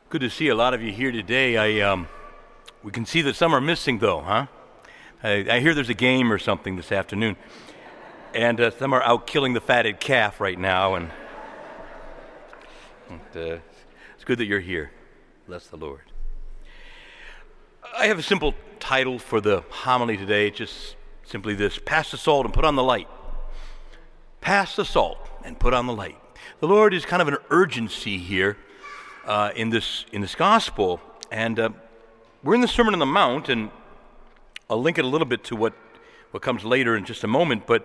Good to see a lot of you here today. We can see that some are missing, though, huh? I hear there's a game or something this afternoon, and some are out killing the fatted calf right now, and it's good that you're here. Bless the Lord. I have a simple title for the homily today, just simply this: Pass the salt and put on the light. Pass the salt and put on the light. The Lord is kind of an urgency here in this gospel, and we're in the Sermon on the Mount, and I'll link it a little bit to what comes later in just a moment, but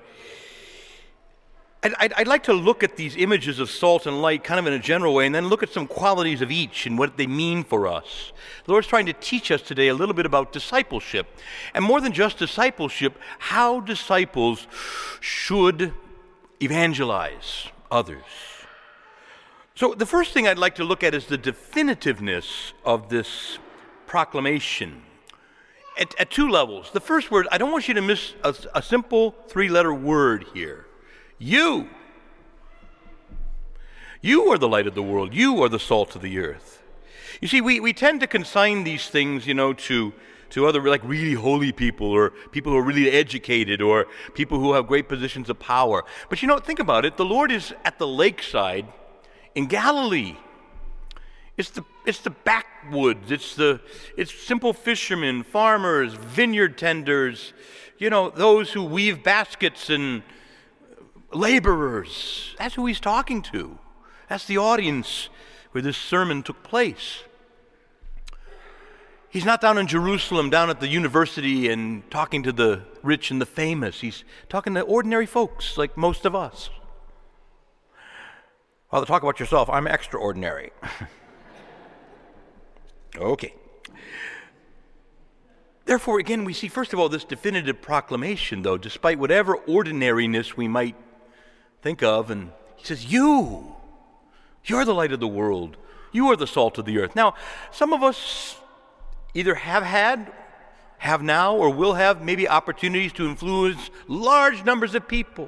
I'd like to look at these images of salt and light kind of in a general way, and then look at some qualities of each and what they mean for us. The Lord's trying to teach us today a little bit about discipleship, and more than just discipleship, how disciples should evangelize others. So the first thing I'd like to look at is the definitiveness of this proclamation at two levels. The first word, I don't want you to miss a simple three-letter word here. You. You are the light of the world. You are the salt of the earth. You see, we tend to consign these things, to other like really holy people, or people who are really educated, or people who have great positions of power. But think about it. The Lord is at the lakeside in Galilee. It's the backwoods. It's simple fishermen, farmers, vineyard tenders, those who weave baskets, and laborers. That's who he's talking to. That's the audience where this sermon took place. He's not down in Jerusalem, down at the university, and talking to the rich and the famous. He's talking to ordinary folks like most of us. Well, talk about yourself. I'm extraordinary. Okay. Therefore, again, we see, first of all, this definitive proclamation, though, despite whatever ordinariness we might think of, and he says, you're the light of the world. You are the salt of the earth. Now, some of us either have had, have now, or will have maybe opportunities to influence large numbers of people.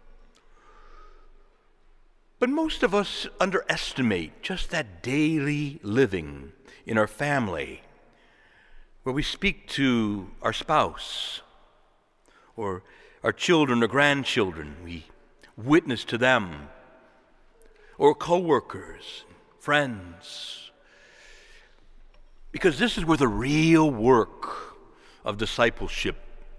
But most of us underestimate just that daily living in our family, where we speak to our spouse or our children or grandchildren. We witness to them, or co-workers, friends. Because this is where the real work of discipleship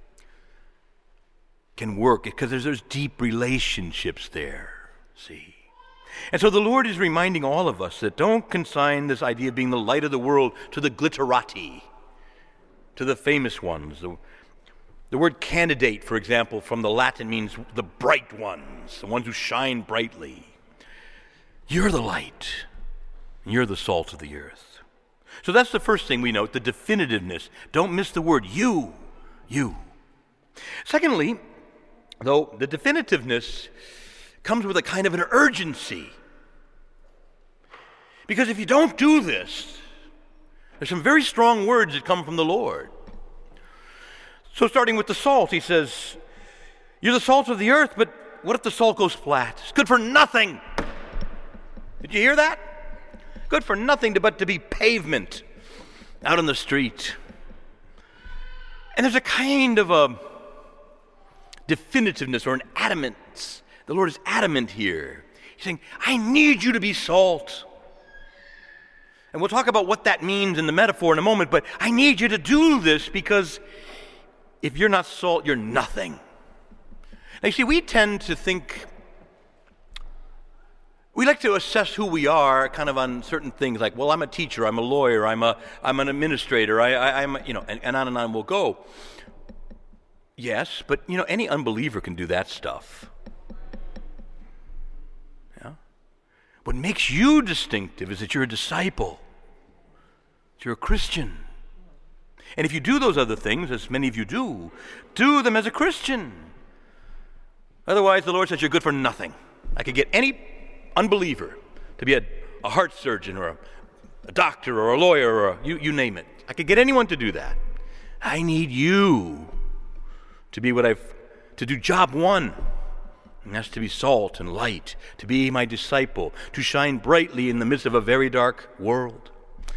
can work, because there's deep relationships there, see. And so the Lord is reminding all of us that don't consign this idea of being the light of the world to the glitterati, to the famous ones. The word candidate, for example, from the Latin means the bright ones, the ones who shine brightly. You're the light, and you're the salt of the earth. So that's the first thing we note, the definitiveness. Don't miss the word you. Secondly, though, the definitiveness comes with a kind of an urgency. Because if you don't do this, there's some very strong words that come from the Lord. So starting with the salt, he says, you're the salt of the earth, but what if the salt goes flat? It's good for nothing. Did you hear that? Good for nothing but to be pavement out on the street. And there's a kind of a definitiveness or an adamance. The Lord is adamant here. He's saying, I need you to be salt. And we'll talk about what that means in the metaphor in a moment, but I need you to do this, because if you're not salt, you're nothing. Now, you see, we tend to think, we like to assess who we are kind of on certain things, like, well, I'm a teacher, I'm a lawyer, I'm an administrator, I'm and on we'll go. Yes, but any unbeliever can do that stuff. What makes you distinctive is that you're a disciple, that you're a Christian. And if you do those other things, as many of you do them as a Christian. Otherwise, the Lord says you're good for nothing. I could get any unbeliever to be a heart surgeon, or a doctor, or a lawyer, or you name it. I could get anyone to do that. I need you to be to do job one. And that's to be salt and light, to be my disciple, to shine brightly in the midst of a very dark world.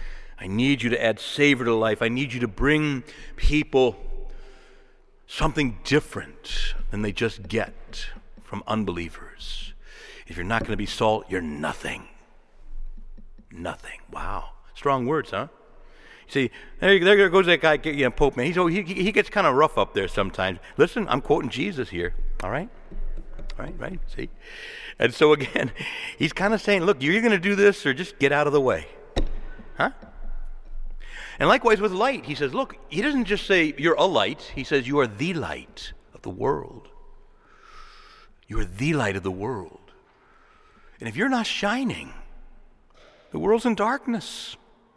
I need you to add savor to life. I need you to bring people something different than they just get from unbelievers. If you're not going to be salt, you're nothing. Nothing. Wow. Strong words, huh? See, there goes that guy, Pope man. He gets kind of rough up there sometimes. Listen, I'm quoting Jesus here. All right? Right? See? And so again, he's kind of saying, look, you're going to do this or just get out of the way. Huh? And likewise with light, he says, look, he doesn't just say you're a light. He says you are the light of the world. You are the light of the world. And if you're not shining, the world's in darkness.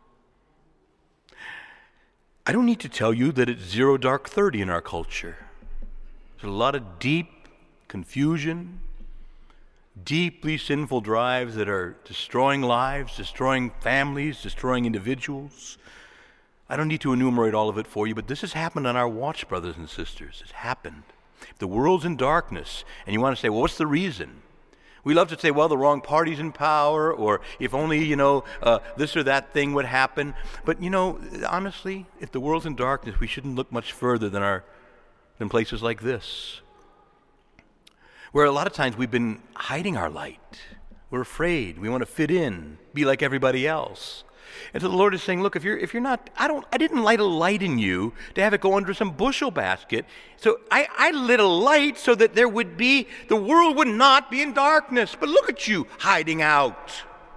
I don't need to tell you that it's 0 dark 30 in our culture. There's a lot of deep confusion, deeply sinful drives that are destroying lives, destroying families, destroying individuals. I don't need to enumerate all of it for you, but this has happened on our watch, brothers and sisters. It's happened. If the world's in darkness, and you want to say, well, what's the reason? We love to say, well, the wrong party's in power, or if only, this or that thing would happen. But, honestly, if the world's in darkness, we shouldn't look much further than places like this, where a lot of times we've been hiding our light. We're afraid. We want to fit in, be like everybody else. And so the Lord is saying, look, if you're not, I didn't light a light in you to have it go under some bushel basket. So I lit a light so that the world would not be in darkness. But look at you hiding out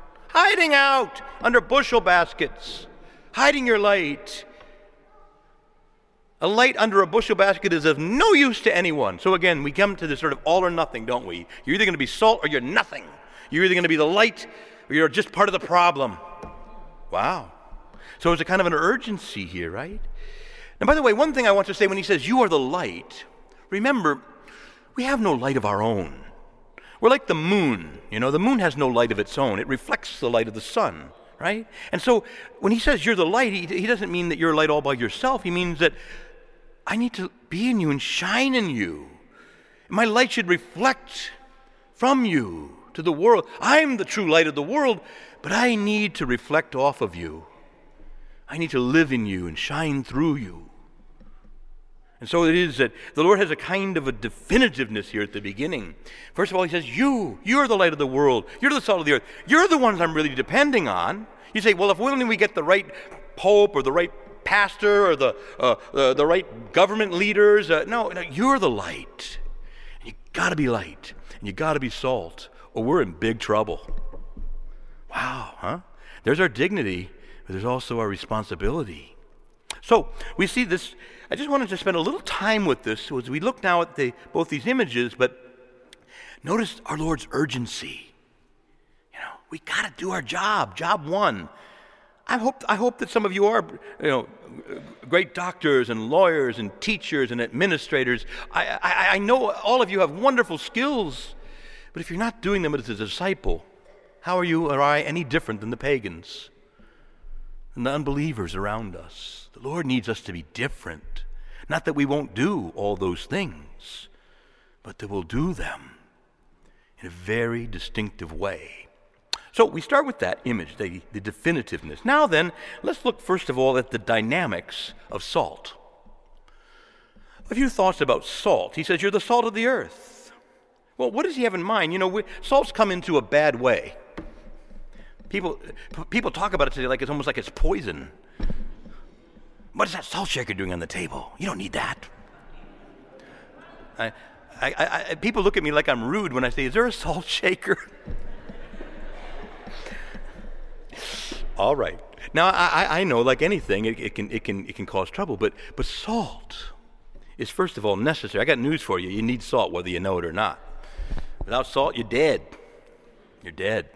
under bushel baskets, hiding your light. A light under a bushel basket is of no use to anyone. So again, we come to this sort of all or nothing, don't we? You're either going to be salt or you're nothing. You're either going to be the light or you're just part of the problem. Wow. So it's a kind of an urgency here, right? And by the way, one thing I want to say when he says you are the light, remember, we have no light of our own. We're like the moon. The moon has no light of its own. It reflects the light of the sun, right? And so when he says you're the light, he doesn't mean that you're a light all by yourself. He means that I need to be in you and shine in you. My light should reflect from you to the world. I'm the true light of the world, but I need to reflect off of you. I need to live in you and shine through you. And so it is that the Lord has a kind of a definitiveness here at the beginning. First of all, he says, you're the light of the world. You're the salt of the earth. You're the ones I'm really depending on. You say, well, if only we get the right pope or the right pastor or the right government leaders. No, you're the light. You got to be light, and you got to be salt, or we're in big trouble. Wow, huh? There's our dignity, but there's also our responsibility. So we see this. I just wanted to spend a little time with this as we look now at both these images, but notice our Lord's urgency. We got to do our job. Job one. I hope that some of you are, great doctors and lawyers and teachers and administrators. I know all of you have wonderful skills, but if you're not doing them as a disciple, how are you or I any different than the pagans and the unbelievers around us? The Lord needs us to be different. Not that we won't do all those things, but that we'll do them in a very distinctive way. So we start with that image, the definitiveness. Now then, let's look first of all at the dynamics of salt. A few thoughts about salt. He says, you're the salt of the earth. Well, what does he have in mind? Salt's come into a bad way. People talk about it today like it's almost like it's poison. What is that salt shaker doing on the table? You don't need that. People look at me like I'm rude when I say, is there a salt shaker? All right. Now I know, like anything, it can cause trouble, but salt is first of all necessary. I got news for you. You need salt, whether you know it or not. Without salt, you're dead. You're dead.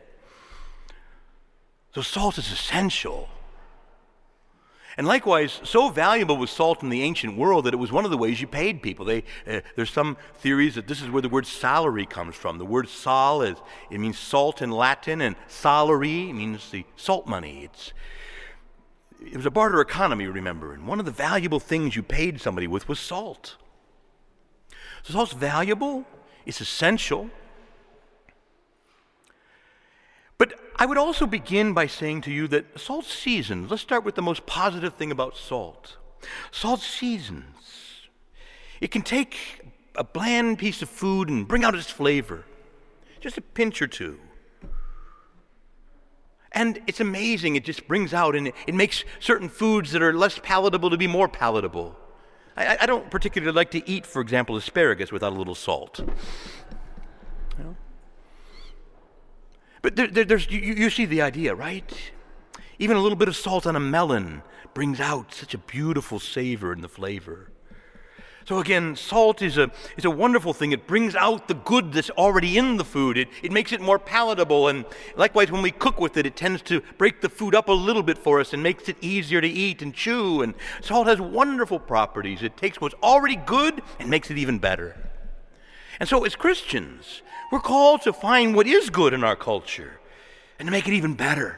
So salt is essential. And likewise, so valuable was salt in the ancient world that it was one of the ways you paid people. There's some theories that this is where the word salary comes from. The word sal it means salt in Latin, and salary means the salt money. It was a barter economy, remember, and one of the valuable things you paid somebody with was salt. So salt's valuable, it's essential. But I would also begin by saying to you that salt seasons. Let's start with the most positive thing about salt. Salt seasons. It can take a bland piece of food and bring out its flavor. Just a pinch or two. And it's amazing. It just brings out, and it makes certain foods that are less palatable to be more palatable. I don't particularly like to eat, for example, asparagus without a little salt. You know? But you see the idea, right? Even a little bit of salt on a melon brings out such a beautiful savor in the flavor. So again, salt is a wonderful thing. It brings out the good that's already in the food. It makes it more palatable. And likewise, when we cook with it, it tends to break the food up a little bit for us and makes it easier to eat and chew. And salt has wonderful properties. It takes what's already good and makes it even better. And so as Christians, we're called to find what is good in our culture and to make it even better.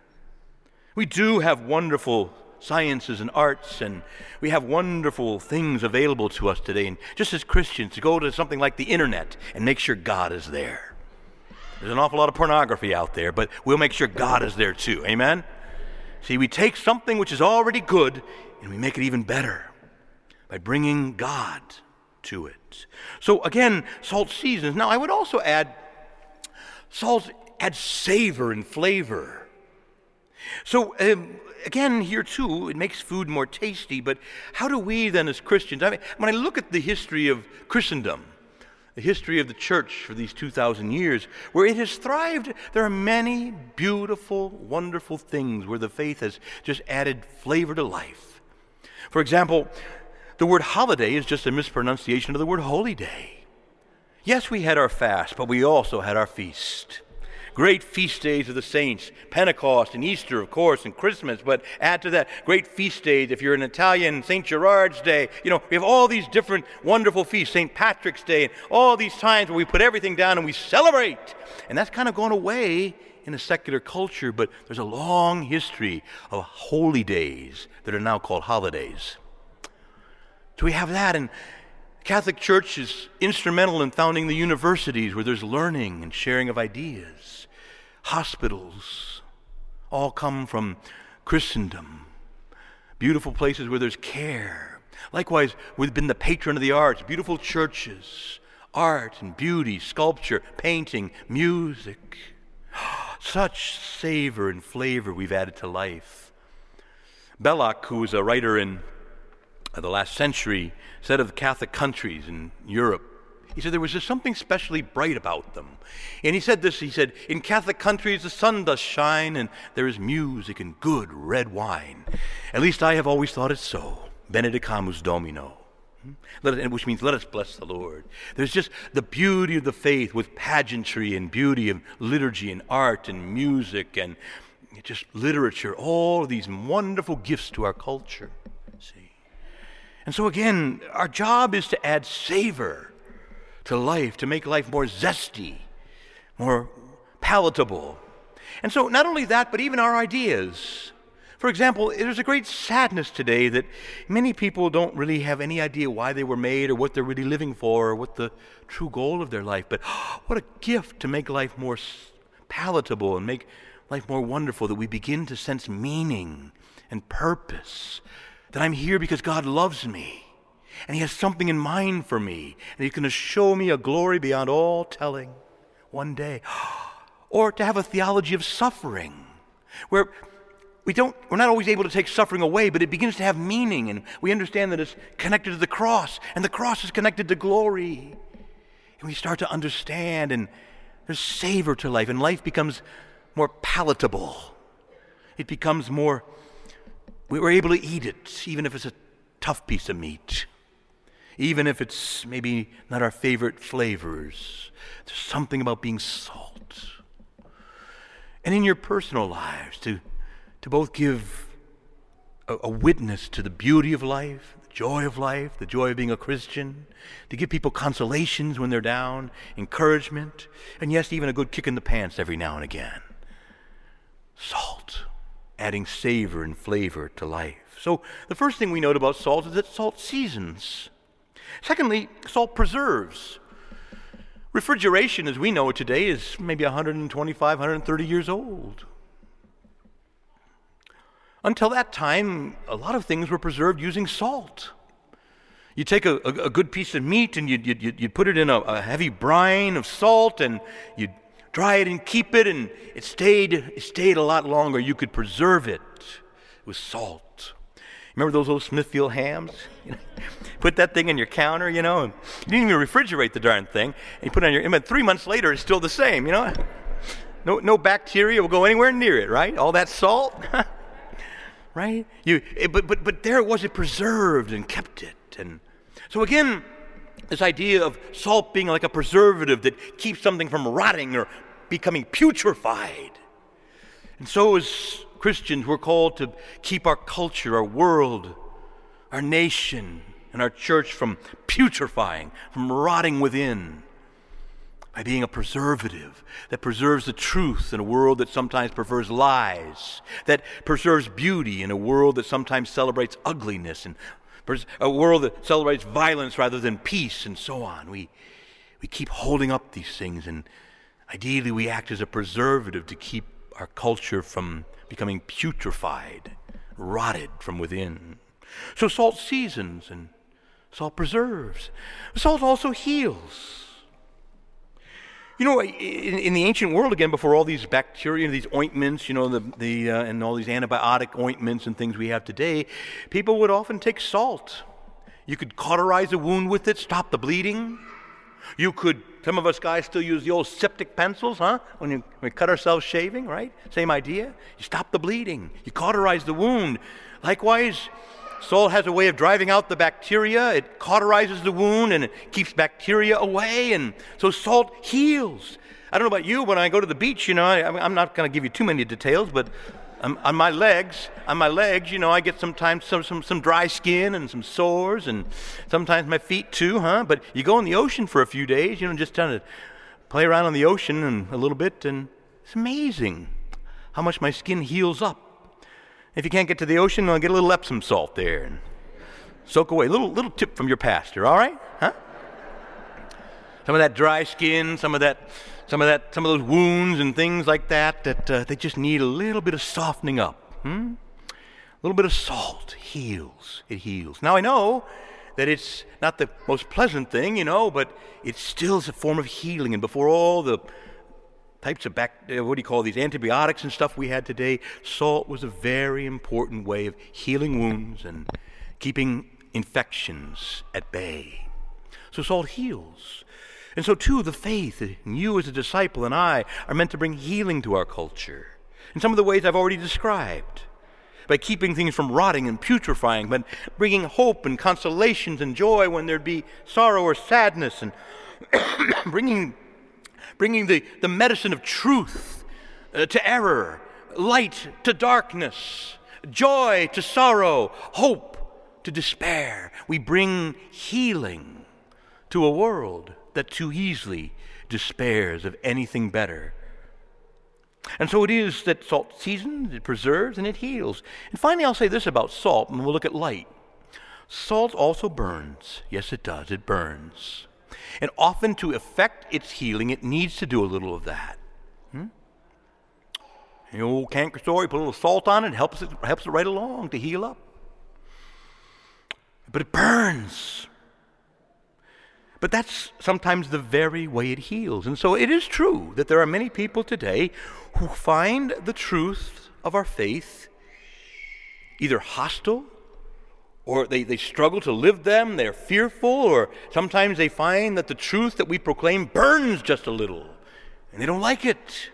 We do have wonderful sciences and arts, and we have wonderful things available to us today. And just as Christians, to go to something like the internet and make sure God is there. There's an awful lot of pornography out there, but we'll make sure God is there too. Amen? See, we take something which is already good and we make it even better by bringing God to it. So again, salt seasons. Now I would also add, salt adds savor and flavor. So again, here too, it makes food more tasty, but how do we then as Christians, I mean, when I look at the history of Christendom, the history of the church for these 2,000 years, where it has thrived, there are many beautiful, wonderful things where the faith has just added flavor to life. For example, the word holiday is just a mispronunciation of the word holy day. Yes, we had our fast, but we also had our feast. Great feast days of the saints, Pentecost and Easter, of course, and Christmas, but add to that great feast days. If you're an Italian, St. Gerard's Day, we have all these different wonderful feasts, St. Patrick's Day, and all these times where we put everything down and we celebrate. And that's kind of gone away in a secular culture, but there's a long history of holy days that are now called holidays. So we have that, and the Catholic Church is instrumental in founding the universities where there's learning and sharing of ideas. Hospitals all come from Christendom. Beautiful places where there's care. Likewise, we've been the patron of the arts, beautiful churches, art and beauty, sculpture, painting, music. Such savor and flavor we've added to life. Belloc, who was a writer in the last century, said of the Catholic countries in Europe, he said there was just something specially bright about them. And he said this, in Catholic countries the sun does shine and there is music and good red wine. At least I have always thought it so. Benedicamus Domino. Which means let us bless the Lord. There's just the beauty of the faith with pageantry and beauty of liturgy and art and music and just literature, all of these wonderful gifts to our culture. See? And so again, our job is to add savor to life, to make life more zesty, more palatable. And so not only that, but even our ideas. For example, there's a great sadness today that many people don't really have any idea why they were made or what they're really living for or what the true goal of their life. But what a gift to make life more palatable and make life more wonderful, that we begin to sense meaning and purpose, that I'm here because God loves me. And he has something in mind for me. And he's going to show me a glory beyond all telling one day. Or to have a theology of suffering, where we're not always able to take suffering away, but it begins to have meaning. And we understand that it's connected to the cross. And the cross is connected to glory. And we start to understand, and there's savor to life. And life becomes more palatable. It becomes more, we're able to eat it, even if it's a tough piece of meat. Even if it's maybe not our favorite flavors, there's something about being salt. And in your personal lives, to both give a witness to the beauty of life, the joy of being a Christian, to give people consolations when they're down, encouragement, and yes, even a good kick in the pants every now and again. Salt, adding savor and flavor to life. So the first thing we note about salt is that salt seasons. Secondly, salt preserves. Refrigeration, as we know it today, is maybe 125, 130 years old. Until that time, a lot of things were preserved using salt. You take a good piece of meat and you'd put it in a heavy brine of salt, and you'd dry it and keep it, and it stayed a lot longer. You could preserve it with salt. Remember those old Smithfield hams? Put that thing in your counter, and you didn't even refrigerate the darn thing. And you put it on 3 months later, it's still the same, No bacteria will go anywhere near it, right? All that salt, right? But there it was, it preserved and kept it. And so again, this idea of salt being like a preservative that keeps something from rotting or becoming putrefied. And so as Christians, we're called to keep our culture, our world, our nation, and our church from putrefying, from rotting within, by being a preservative that preserves the truth in a world that sometimes prefers lies, that preserves beauty in a world that sometimes celebrates ugliness, and a world that celebrates violence rather than peace, and so on. We keep holding up these things, and ideally we act as a preservative to keep our culture from becoming putrefied, rotted from within. So salt seasons and salt preserves. Salt also heals. In the ancient world, again, before all these bacteria, these ointments, and all these antibiotic ointments and things we have today, people would often take salt. You could cauterize a wound with it, stop the bleeding. Some of us guys still use the old septic pencils, when we cut ourselves shaving, right? Same idea. You stop the bleeding. You cauterize the wound. Likewise, salt has a way of driving out the bacteria. It cauterizes the wound and it keeps bacteria away. And so salt heals. I don't know about you, when I go to the beach, I'm not going to give you too many details, but on my legs, I get sometimes some dry skin and some sores, and sometimes my feet too, But you go in the ocean for a few days, just trying to play around in the ocean and a little bit, and it's amazing how much my skin heals up. If you can't get to the ocean, I'll get a little Epsom salt there and soak away. Little tip from your pastor, all right? Some of that dry skin, some of those wounds and things like that they just need a little bit of softening up. A little bit of salt heals. It heals. Now I know that it's not the most pleasant thing, but it still is a form of healing. And before all the types of these antibiotics and stuff we had today, salt was a very important way of healing wounds and keeping infections at bay. So salt heals. And so too, the faith, and you as a disciple and I, are meant to bring healing to our culture in some of the ways I've already described, by keeping things from rotting and putrefying, but bringing hope and consolations and joy when there'd be sorrow or sadness, and bringing the medicine of truth to error, light to darkness, joy to sorrow, hope to despair. We bring healing to a world that too easily despairs of anything better. And so it is that salt seasons, it preserves, and it heals. And finally, I'll say this about salt, and we'll look at light. Salt also burns. Yes, it does. It burns. And often to effect its healing, it needs to do a little of that. The old canker sore, you put a little salt on it, helps it right along to heal up. But it burns. But that's sometimes the very way it heals. And so it is true that there are many people today who find the truth of our faith either hostile, or they struggle to live them, they're fearful, or sometimes they find that the truth that we proclaim burns just a little, and they don't like it.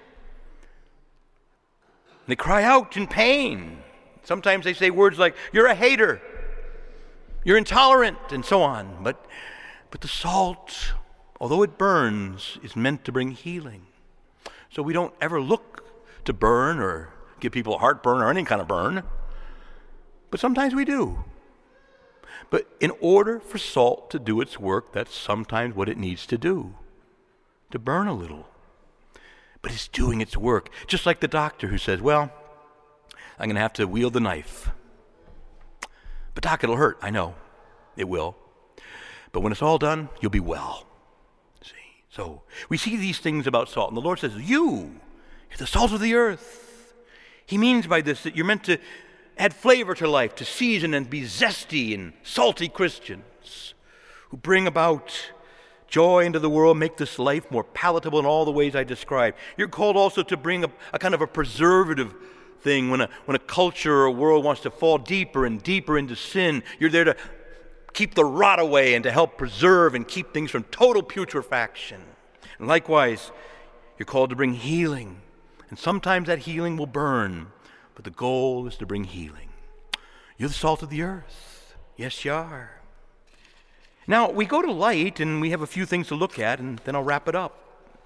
They cry out in pain. Sometimes they say words like, "You're a hater, you're intolerant," and so on. But the salt, although it burns, is meant to bring healing. So we don't ever look to burn or give people a heartburn or any kind of burn. But sometimes we do. But in order for salt to do its work, that's sometimes what it needs to do, to burn a little. But it's doing its work. Just like the doctor who says, "Well, I'm going to have to wield the knife. But doc, it'll hurt." I know, it will. But when it's all done, you'll be well. See? So we see these things about salt, and the Lord says, you're the salt of the earth. He means by this that you're meant to add flavor to life, to season and be zesty and salty Christians who bring about joy into the world, make this life more palatable in all the ways I described. You're called also to bring a kind of a preservative thing when a culture or a world wants to fall deeper and deeper into sin. You're there to keep the rot away and to help preserve and keep things from total putrefaction. And likewise, you're called to bring healing. And sometimes that healing will burn, but the goal is to bring healing. You're the salt of the earth. Yes, you are. Now, we go to light, and we have a few things to look at, and then I'll wrap it up.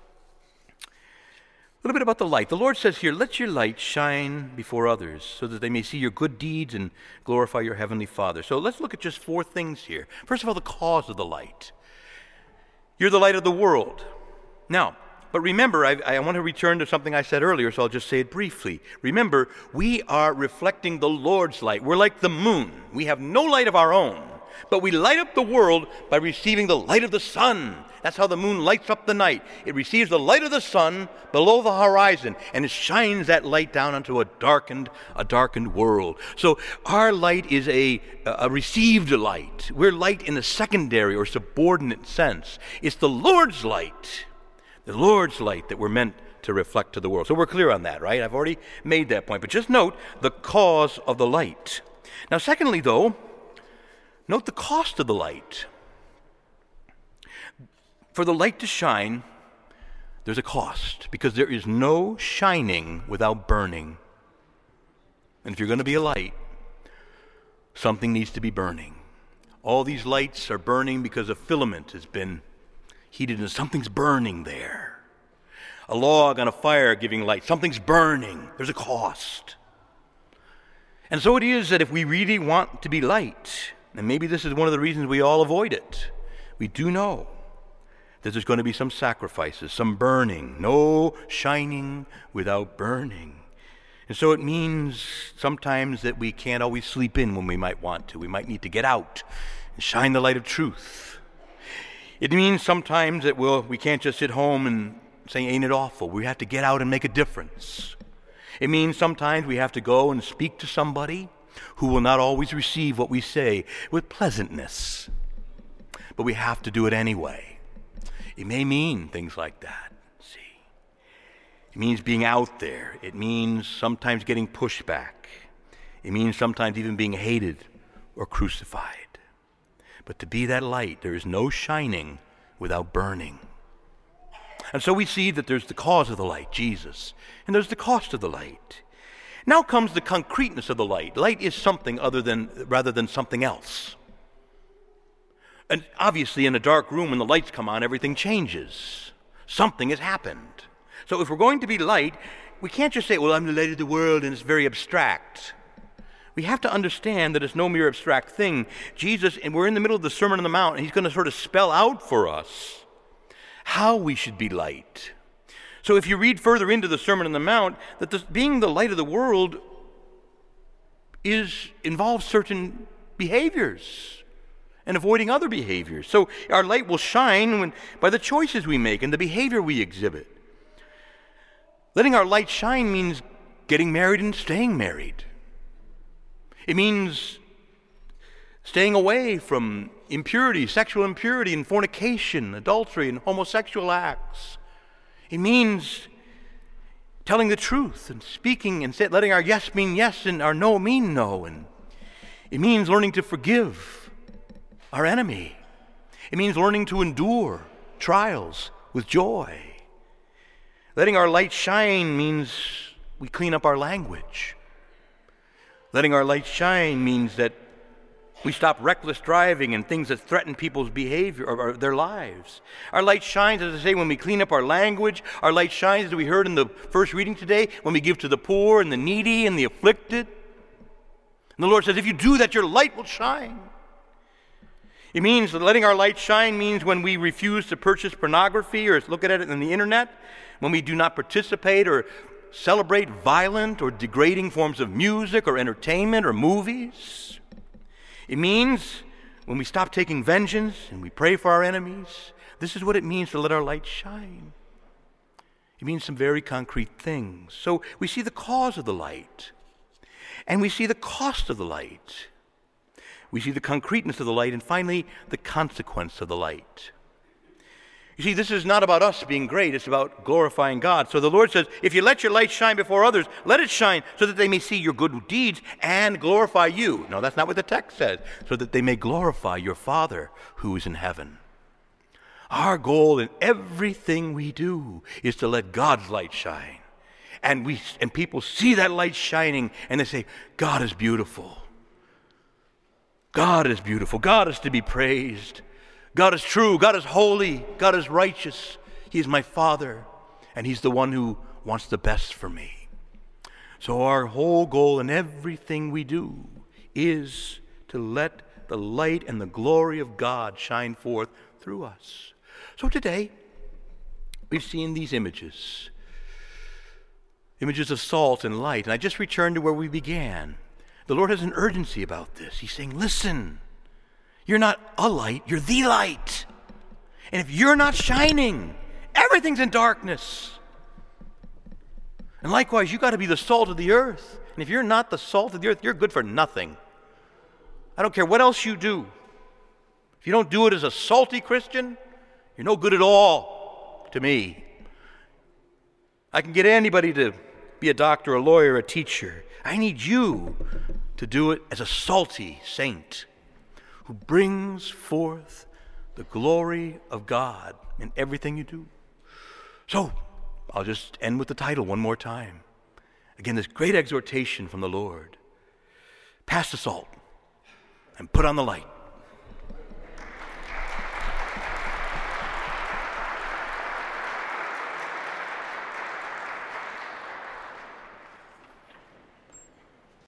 A little bit about the light. The Lord says here, let your light shine before others so that they may see your good deeds and glorify your heavenly Father. So let's look at just 4 things here. First of all, the cause of the light. You're the light of the world. Now, but remember, I want to return to something I said earlier, so I'll just say it briefly. Remember, we are reflecting the Lord's light. We're like the moon. We have no light of our own, but we light up the world by receiving the light of the sun. That's how the moon lights up the night. It receives the light of the sun below the horizon, and it shines that light down onto a darkened world. So our light is a received light. We're light in a secondary or subordinate sense. It's the Lord's light that we're meant to reflect to the world. So we're clear on that, right? I've already made that point. But just note the cause of the light. Now, secondly, though, note the cost of the light. For the light to shine, there's a cost, because there is no shining without burning. And if you're going to be a light, something needs to be burning. All these lights are burning because a filament has been heated and something's burning there. A log on a fire giving light, something's burning. There's a cost. And so it is that if we really want to be light, and maybe this is one of the reasons we all avoid it, we do know that there's going to be some sacrifices, some burning, no shining without burning. And so it means sometimes that we can't always sleep in when we might want to. We might need to get out and shine the light of truth. It means sometimes that we can't just sit home and say, ain't it awful? We have to get out and make a difference. It means sometimes we have to go and speak to somebody who will not always receive what we say with pleasantness. But we have to do it anyway. It may mean things like that, see. It means being out there. It means sometimes getting pushback. It means sometimes even being hated or crucified. But to be that light, there is no shining without burning. And so we see that there's the cause of the light, Jesus, and there's the cost of the light. Now comes the concreteness of the light. Light is something rather than something else. And obviously in a dark room when the lights come on, everything changes. Something has happened. So if we're going to be light, we can't just say, well, I'm the light of the world, and it's very abstract. We have to understand that it's no mere abstract thing. Jesus, and we're in the middle of the Sermon on the Mount, and he's going to sort of spell out for us how we should be light. So if you read further into the Sermon on the Mount, that being the light of the world involves certain behaviors and avoiding other behaviors. So our light will shine by the choices we make and the behavior we exhibit. Letting our light shine means getting married and staying married. It means staying away from impurity, sexual impurity, and fornication, adultery, and homosexual acts. It means telling the truth and speaking and letting our yes mean yes and our no mean no. And it means learning to forgive our enemy. It means learning to endure trials with joy. Letting our light shine means we clean up our language. Letting our light shine means that we stop reckless driving and things that threaten people's behavior or their lives. Our light shines, as I say, when we clean up our language. Our light shines, as we heard in the first reading today, when we give to the poor and the needy and the afflicted. And the Lord says, if you do that, your light will shine. It means that letting our light shine means when we refuse to purchase pornography or look at it on the internet, when we do not participate or celebrate violent or degrading forms of music or entertainment or movies. It means when we stop taking vengeance and we pray for our enemies, This is what it means to let our light shine. It means some very concrete things. So we see the cause of the light, and we see the cost of the light. We see the concreteness of the light, and finally, the consequence of the light. You see, this is not about us being great. It's about glorifying God. So the Lord says, if you let your light shine before others, let it shine so that they may see your good deeds and glorify you. No, that's not what the text says. So that they may glorify your Father who is in heaven. Our goal in everything we do is to let God's light shine. And people see that light shining and they say, God is beautiful. God is beautiful. God is to be praised. God is true. God is holy. God is righteous. He is my Father, and He's the one who wants the best for me. So our whole goal in everything we do is to let the light and the glory of God shine forth through us. So today, we've seen these images of salt and light, and I just returned to where we began. The Lord has an urgency about this. He's saying, listen, you're not a light, you're the light. And if you're not shining, everything's in darkness. And likewise, you've got to be the salt of the earth. And if you're not the salt of the earth, you're good for nothing. I don't care what else you do. If you don't do it as a salty Christian, you're no good at all to me. I can get anybody to be a doctor, a lawyer, a teacher. I need you to do it as a salty saint who brings forth the glory of God in everything you do. So, I'll just end with the title one more time. Again, this great exhortation from the Lord. Pass the salt and put on the light.